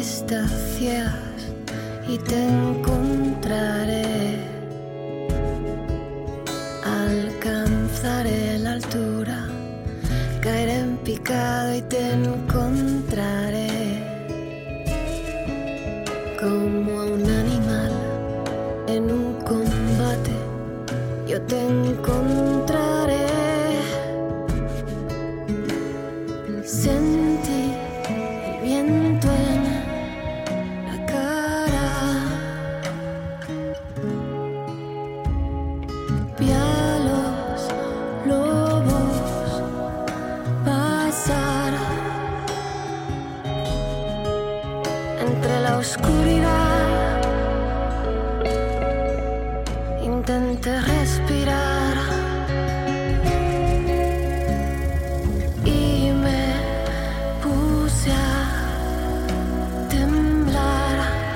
vista ciegas y te encontraré. Alcanzaré la altura, caeré en picado y te encontraré. Como a un animal en un combate, yo te encontraré. Sentí el viento en la cara, vi a los lobos pasar entre la oscuridad. Intenté respirar y me puse a temblar.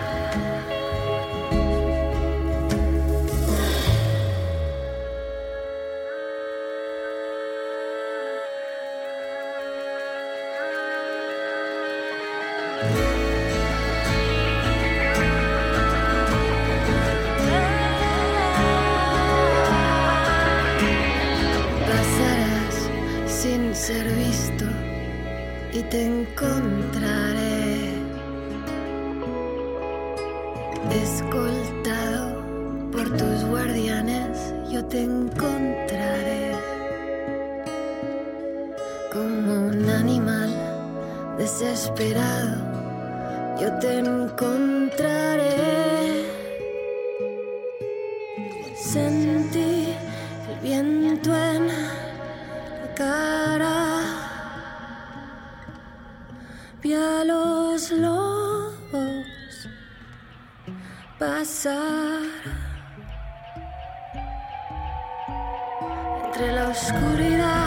Pasarás sin ser visto y te encontraré, escoltado por tus guardianes, yo te encontraré. Como un animal desesperado, yo te encontraré. Sentí el viento en la cara, vi a los lobos pasar entre la oscuridad.